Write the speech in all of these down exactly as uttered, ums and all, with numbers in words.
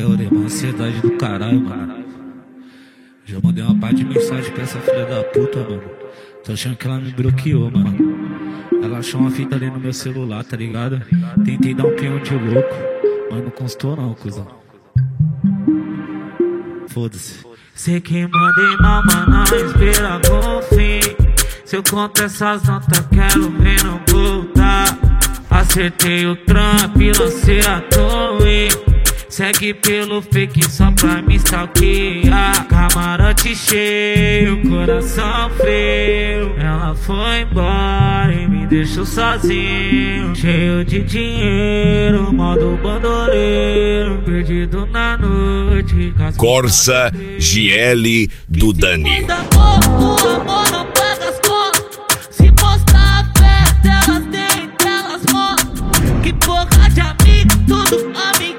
É, orei, uma ansiedade do caralho, mano. Já mandei uma parte de mensagem pra essa filha da puta, mano. Tô achando que ela me bloqueou, mano. Ela achou uma fita ali no meu celular, tá ligado? Tentei dar um peão de louco, mas não constou não, cuzão. Foda-se. Sei que mandei mal, mas não espera bom fim. Se eu conto essas notas, quero ver não voltar. Acertei o trampo e lancei a torre. Segue pelo fake só pra me stalkear. Camarote cheio, coração frio. Ela foi embora e me deixou sozinho, cheio de dinheiro, modo bandoleiro, perdido na noite. Corsa G L do Dani. O amor não paga as contas. Se mostrar a fé delas, tem delas mostram. Que porra de amigo, tudo amigo.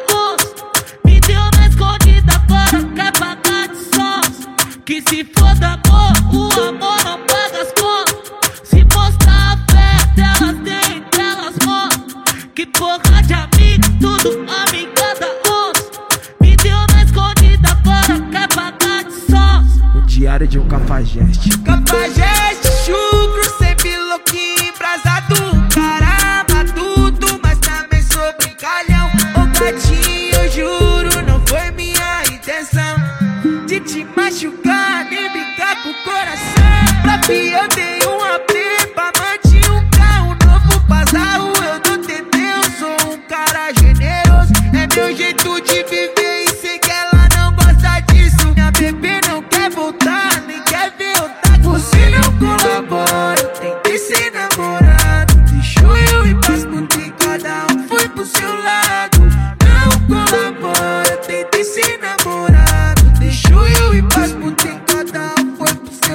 Que se foda amor, o amor não paga as contas. Se mostrar a fé delas, tem delas mostram. Que porra de amigo, tudo amigada onça. Me deu na escondida, agora quer pagar de sons. O diário de um cafajeste. Cafajeste, chucro, sempre louquinho, embrasado. Caramba, tudo, mas também sou brincalhão. Ô gatinho, eu juro, não foi minha intenção de te machucar, nem brincar com o coração. Pra mim eu dei um A P, pra manter um carro novo, passarro eu não tentei. Eu sou um cara generoso, é meu jeito de viver e sei que ela não gosta disso. Minha bebê não quer voltar, nem quer ver eu tá com você. Não colabora, tentei ser namorado. Deixou eu ir pras putas e cada um foi pro seu lado. Não colabora, tentei ser namorado. Deixou eu ir pras putas e cada um foi pro seu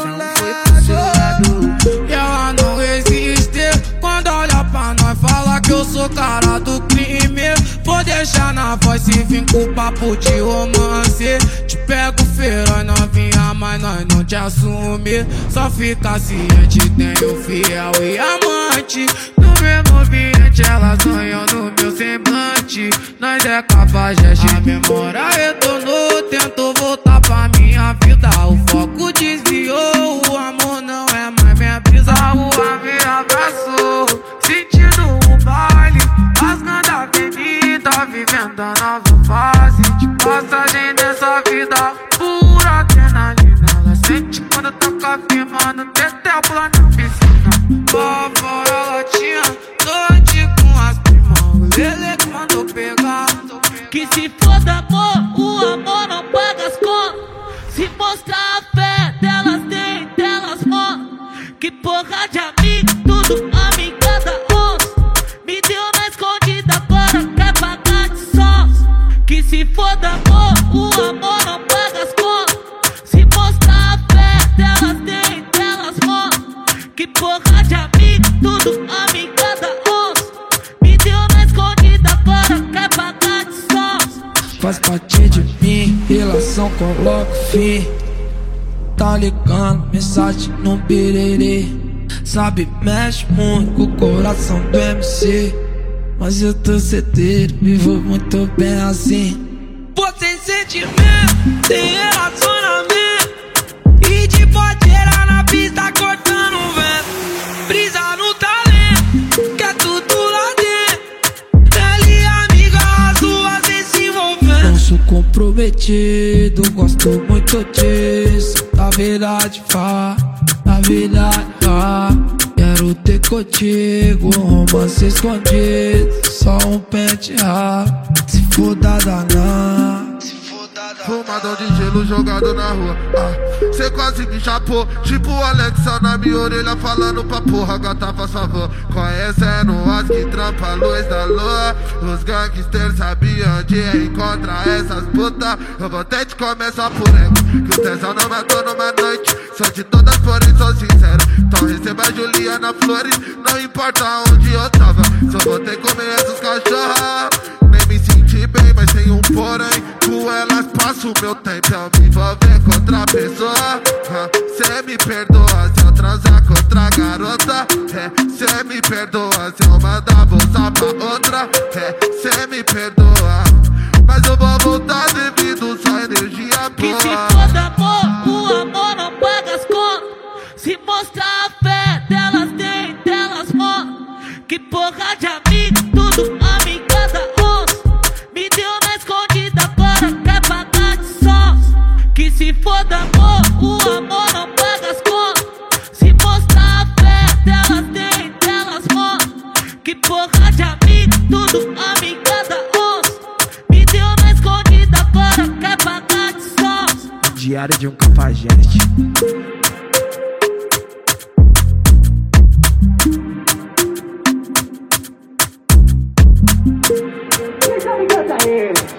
lado. E ela não resiste quando olha pra nós, fala que eu sou cara do crime. Vou deixar na voz e vim com papo de romance. Te pego feroz, novinha, mas nós não te assume. Só fica ciente, tenho fiel e amante. No mesmo ambiente elas sonham no meu semblante. Nós é cafajeste, a memória retornou. Tento voltar pra minha vida, o foco desviou. O amor não é mais minha brisa, o ar me abraçou. Sentindo o baile, rasgando a avenida, vivendo a nova fase de passagem dessa vida. Pura adrenalina, ela sente quando toca firmando. Tetel pula na piscina, lá fora latinha, noite com as primas. O Lele que mandou pegar. Que se foda amor, o amor não paga as contas. Se mostrar a fé delas, tem delas mostram. Que porra de amigo, tudo amigada onça. Me deu na escondida, agora quer pagar de sons. Que se foda amor, o amor não paga as contas. Se mostrar a fé delas, tem delas mostram. Que porra de amigo, tudo amigada onça. Me deu na escondida, agora quer pagar de sons. Faz parte de mim, relação coloca fim. Tá ligando, mensagem no birerê. Sabe, mexe muito com o coração do M C. Mas eu tô certeiro, vivo muito bem assim. Pô, sem sentimento, sem relacionamento. E de podeira na pista cortando o vento. Brisa no talento, que é tudo lá dentro. Ela e amiga, as duas vem se envolvendo. Não sou comprometido, gosto muito disso. Na verdade, vá, na verdade, vá. Quero ter contigo um romance escondido. Só um pente raro, se for da danã. Fumadão de gelo jogado na rua. Ah, cê quase me chapou. Tipo o Alexa na minha orelha falando pra porra, gata faz favor. Conhecendo as que trampa a luz da lua. Os gangsters sabiam onde encontrar essas putas. Eu vou até te comer só por ego, que o tesão não matou numa noite. Sou de todas, porém sou sincero. Então receba a Juliana Flores, não importa onde eu tava. Só vou ter que comer essas cachorras. Nem me senti bem, mas tem um porém. Com elas passo o meu tempo, eu me envolver com outra pessoa. Cê me perdoa se eu transar com outra garota. Cê me perdoa se eu mandar bolsa pra outra. Cê me perdoa, mas eu vou voltar. porra de amigo, tudo amiga da onça. Me deu na escondida, agora quer pagar de sons. Que se foda amor, o amor não paga as contas. Se mostrar a fé delas, tem delas mostram. Que porra de amigo, tudo amiga da onça. Me deu na escondida, agora quer pagar de sons. Diário de um cafajeste. Deixa eu me cantar ele.